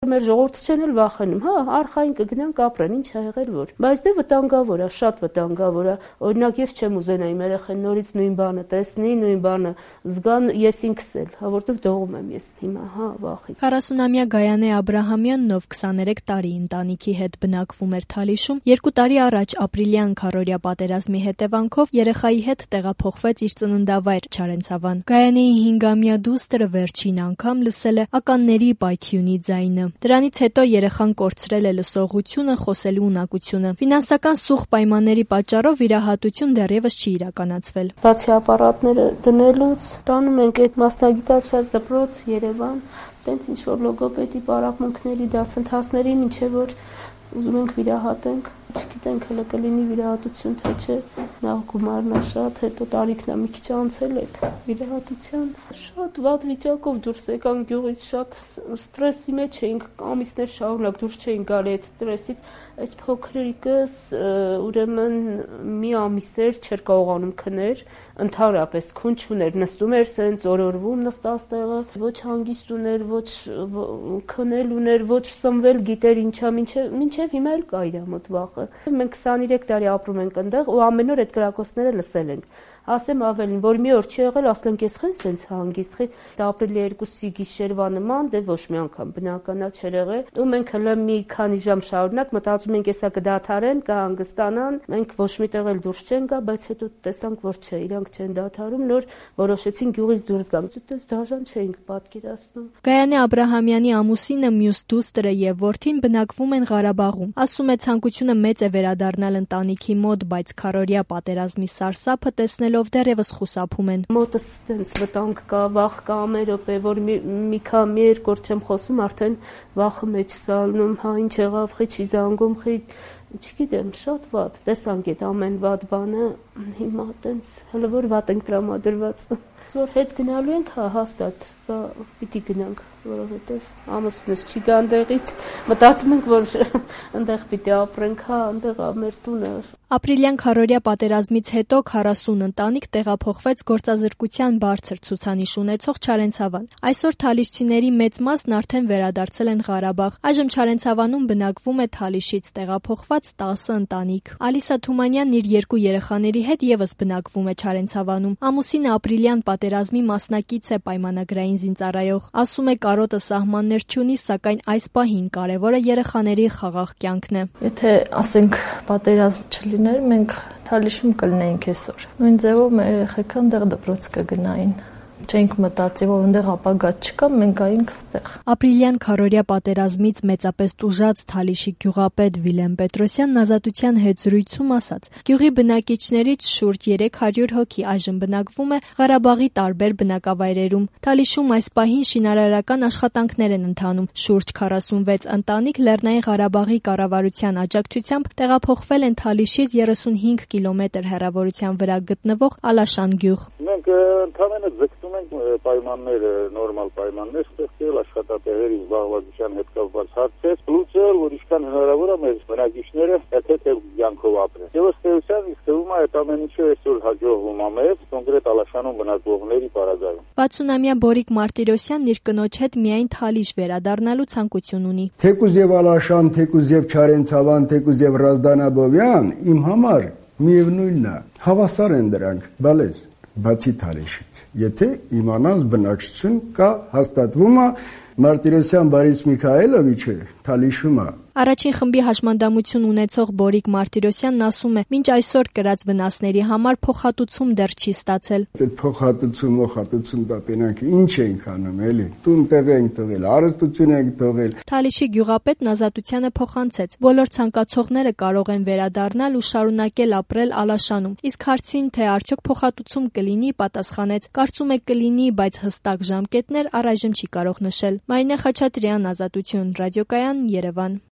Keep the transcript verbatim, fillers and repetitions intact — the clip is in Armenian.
Մեր ժողովուրդը չեն էլ վախենում, հա, արխային կգնան կապրեն, ինչ ա եղել որ։ Բայց դե վտանգավոր է, շատ վտանգավոր է։ Օրինակ ես չեմ ուզենա իմ երեխեն նորից նույն բանը տեսնի, նույն բանը զգան, ես ինքս էլ, հա, որտեղ դողում եմ ես հիմա, հա, վախից։ քառասունամյա Գայանե Աբրահամյանն, ով քսաներեք տարի ընտանիքի հետ բնակվում էր Թալիշում, երկու տարի առաջ ապրիլյան քառօրյա պատերազմի հետևանքով երեխայի հետ տեղափոխվեց իր ծննդավայր Չարենցավան։ Գայանեի հինգամյա դուստրը վերջին անգամ լսել է ականների պայթյունի ձայնը։ Դրանից հետո երեխան կորցրել է լսողությունը, խոսելու ունակությունը։ Ֆինանսական սուղ պայմանների պատճառով վիրահատություն դեռևս չի իրականացվել։ Բացի ապարատները դնելուց, տանում ենք այդ մասնագիտացված դպրոց Երևան, տենց ինչ որ լոգոպեդի պարապմունքների դասընթացների, ինչեւ որ ուզում ենք վիրահատենք, չգիտենք հələ կլինի վիրահատություն թե չէ, նախ գումարն է շատ, հետո տարիքն է մի քիչ անցել այդ վիրահատության։ Շատ վատ վիճակով դուրս եկանք գյուղից, շատ ստրեսի մեջ էինք, ամիսներ շարունակ դուրս չէինք գալի այդ ստրեսից, այս փոքրիկս ուրեմն մի ամիս էր չէր կարողանում քնել, ընդհանրապես քուն չուներ, նստում էր սենց օրորվում նստած տեղը, ոչ հանգիստ ուներ, ոչ քնել ուներ, ոչ սնվել գիտեր ինչա, մինչև մինչև հիմա էլ կա իր մոտ վախը։ Մենք քսաներեք տարի ապրում ենք այնտեղ ու ամեն օր այդ կրակոցները լսել ենք։ Ասեմ ավելին, որ մի օր չի եղել, ասենք ես խեն սենց հանգիստ, խի դա ապրիլի երկուսի գիշերվա նման, դե ոչ մի անգամ բնականա չէր եղել։ Ու մենք հələ մի քանի ժամ շարունակ մտածում ենք, էսա կդադարեն, կհանգստանան, մենք ոչ միտեղ էլ դուրս չեն գա, բայց հետո տեսանք, որ չէ, իրանք չեն դադարում, նոր որոշեցին գյուղից դուրս գալ։ Դες դաժան չէինք պատկերացնում։ Գայանե Աբրահամյանի ամուսինը, մյուս դուստրը եւ որդին բնակվում են Ղարաբաղում։ Ասում է, ցանկությունը մեծ է վերադառնալ ընտանիքի մոտ, բայց քառօրյա պատերազմի սարսափը տեսնելով դեռևս խուսափում են։ Մոտս տենց վտանգ կա, վախ կա, ամեն րոպե, որ մի մի քանի երկու օր չեմ խոսում, արդեն վախը մեջ սալնում, հա ինչ եղավ, խի չի զանգում, խի չգիտեմ, շատ վատ, տեսանք այդ ամեն վատ բանը, հիմա տենց հələ որ վատ ենք տրամադրված։ Որ հետ գնալու ենք, հա, հաստատ, պիտի գնանք, որովհետև ամուսինս չի գա այնտեղից, մտածում ենք, որ այնտեղ պիտի ապրենք, հա, այնտեղ մեր տունը։ Ապրիլյան քառօրյա պատերազմից հետո քառասուն ընտանիք տեղափոխվեց գործազրկության բարձր ցուցանիշ ունեցող Չարենցավան։ Այսօր թալիշցիների մեծ մասն արդեն վերադարձել են Ղարաբաղ։ Այժմ Չարենցավանում բնակվում է Թալիշից տեղափոխված տասը ընտանիք։ Ալիսա Թումանյանն իր երկու երեխաների հետ եւս բնակվում է Չարենցավանում։ Ամուսինը ապրիլյան պատերազմի մասնակից է, պայմանագրային զինծառայող։ Ասում է, կարոտը սահմաններ չունի, սակայն այս պահին կարևորը երեխաների խաղաղ կյանքն է։ Եթե ասենք պատերազմ չլիներ, մենք Թալիշում կլինեինք այսօր։ Նույն ձևով մեր երեխեքը այնտեղ դպրոց կգնային։ Չենք մտածի, որ այնտեղ ապագա չկա, մենք գայինք ստեղ։ Ապրիլյան քառօրյա պատերազմից մեծապես տուժած Թալիշի գյուղապետ Վիլեն Պետրոսյանն Ազատության հետ զրույցում ասաց. Գյուղի բնակիչներից շուրջ երեք հարյուր հոգի այժմ բնակվում է Ղարաբաղի տարբեր բնակավայրերում։ Թալիշում այս պահին շինարարական աշխատանքներ են ընթանում։ Շուրջ քառասունվեց ընտանիք Լեռնային Ղարաբաղի կառավարության աջակցությամբ տեղափոխվել են Թալիշից երեսունհինգ կիլոմետր հեռավորության վրա գտնվող Ալաշան գյուղ։ Մենք ընդհանրապես ձգտում ենք պայմանները, նորմալ պայմաններ ստեղծել, աշխատատեղերի զբաղվածության հետ կապված հարցեր, լուծել, որ ինչքան հնարավոր է մեր բնակիչները հետեւել կյանքով ապրեն։ Եվ ըստ էության իսկ թվում է այդ ամեն ինչը այսօր հաջողվում է մեզ կոնկրետ Ալաշանում բնակվողների պարագայում։ վաթսունամյա Բորիկ Մարտիրոսյանն իր կնոջ հետ միայն Թալիշ վերադառնալու ցանկություն ունի։ Թեկուզ եւ Ալաշան, թեկուզ եւ Չարենցավան, թեկուզ եւ Ռազդանաբովյան իմ համար միևնույնն է, հավասար են դրանք, բալես, բացի Թալիշից։ Եթե իմանաս բնակչություն կա, հաստատվում է Մարտիրոսյան Բարիս Միքայելովիչը Թալիշում է։ Առաջին խմբի հաշմանդամություն ունեցող Բորիկ Մարտիրոսյանն ասում է, մինչ այսօր կրած վնասների համար փոխհատուցում դեռ չի ստացել։ Այդ փոխհատուցում, փոխհատուցում տատենանք ինչ ենք անում, էլի։ Տուն տեղ ենք տվել, հարստություն ենք տվել։ Թալիշի գյուղապետն Ազատությանը փոխանցեց. բոլոր ցանկացողները կարող են վերադառնալ ու շարունակել ապրել Ալաշանում։ Իսկ հարցին, թե արդյոք փոխհատուցում կլինի, պատասխանեց. կարծում եք կլինի, բայց հստակ ժամկետներ առայժմ չի կարող նշել։ Մարինե Խաչատրյան, Ազատություն, ռադիոկայան, Երևան։